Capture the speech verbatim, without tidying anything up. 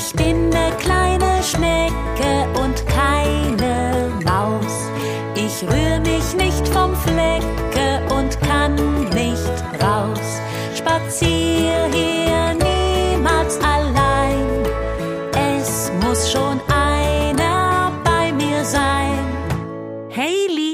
Ich bin ne kleine Schnecke und keine Maus. Ich rühr mich nicht vom Flecke und kann nicht raus. Spazier hier niemals allein. Es muss schon einer bei mir sein. Hey,